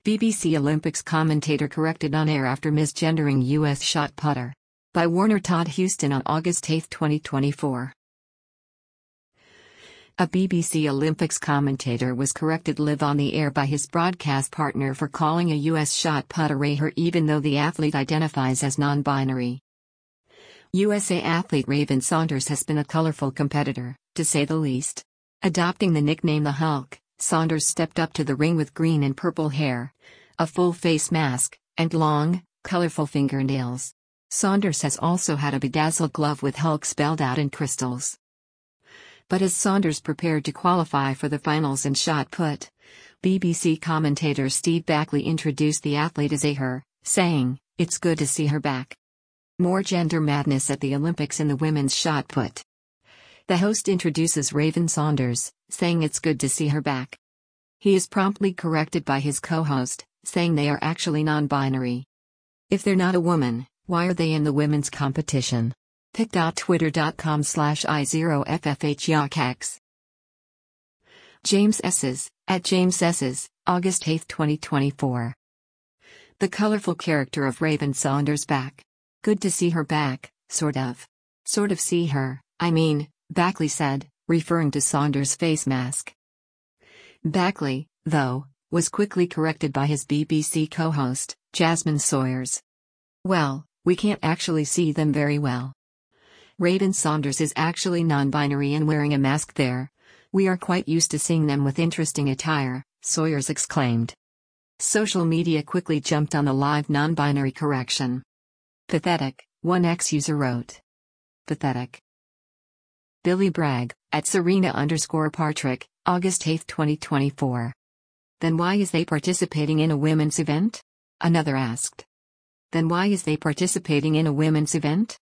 BBC Olympics commentator corrected on air after misgendering U.S. shot putter. By Warner Todd Houston on August 8, 2024. A BBC Olympics commentator was corrected live on the air by his broadcast partner for calling a U.S. shot putter a her even though the athlete identifies as non-binary. USA athlete Raven Saunders has been a colorful competitor, to say the least. Adopting the nickname the Hulk, Saunders stepped up to the ring with green and purple hair, a full face mask, and long, colorful fingernails. Saunders has also had a bedazzled glove with Hulk spelled out in crystals. But as Saunders prepared to qualify for the finals in shot put, BBC commentator Steve Backley introduced the athlete as a her, saying, "It's good to see her back." More gender madness at the Olympics in the women's shot put. The host introduces Raven Saunders, saying it's good to see her back. He is promptly corrected by his co-host, saying they are actually non-binary. If they're not a woman, why are they in the women's competition? pic.twitter.com/i0ffhyax. James Esses, at James Esses, August 8, 2024. The colorful character of Raven Saunders back. Good to see her back, sort of. Sort of see her, I mean, Backley said, referring to Saunders' face mask. Backley, though, was quickly corrected by his BBC co-host, Jasmine Sawyers. Well, we can't actually see them very well. Raven Saunders is actually non-binary and wearing a mask there. We are quite used to seeing them with interesting attire, Sawyers exclaimed. Social media quickly jumped on the live non-binary correction. Pathetic, one ex-user wrote. Pathetic. Billy Bragg, at Serena_Partrick, August 8, 2024. Then why is they participating in a women's event? Another asked. Then why is they participating in a women's event?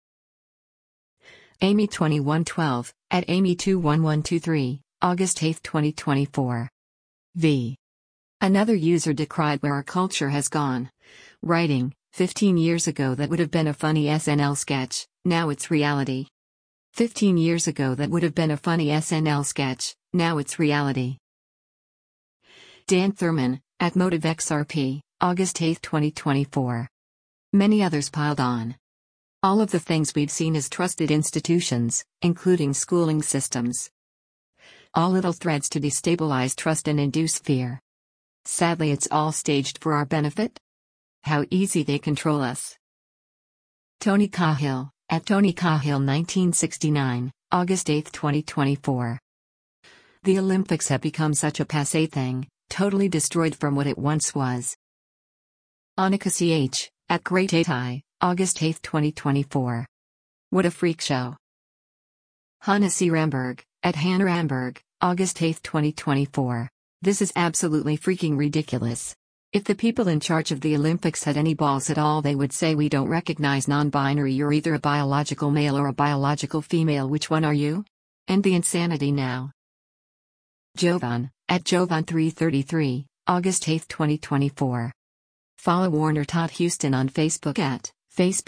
Amy2112, at Amy21123, August 8, 2024. V. Another user decried where our culture has gone. Writing, 15 years ago that would have been a funny SNL sketch, now it's reality. 15 years ago that would have been a funny SNL sketch, now it's reality. Dan Thurman, at MotiveXRP, August 8, 2024. Many others piled on. All of the things we've seen as trusted institutions, including schooling systems. All little threads to destabilize trust and induce fear. Sadly, it's all staged for our benefit. How easy they control us. Tony Cahill, at Tony Cahill 1969, August 8, 2024. The Olympics have become such a passé thing, totally destroyed from what it once was. Annika CH, at Great 8i, August 8, 2024. What a freak show. Hannah C. Ramberg, at Hannah Ramberg, August 8, 2024. This is absolutely freaking ridiculous. If the people in charge of the Olympics had any balls at all, they would say we don't recognize non-binary, you're either a biological male or a biological female, which one are you? End the insanity now. Jovan, at Jovan333, August 8, 2024. Follow Warner Todd Houston on Facebook at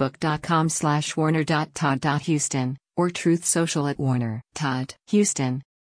facebook.com/warner.todd.houston, or Truth Social at Warner Todd Houston.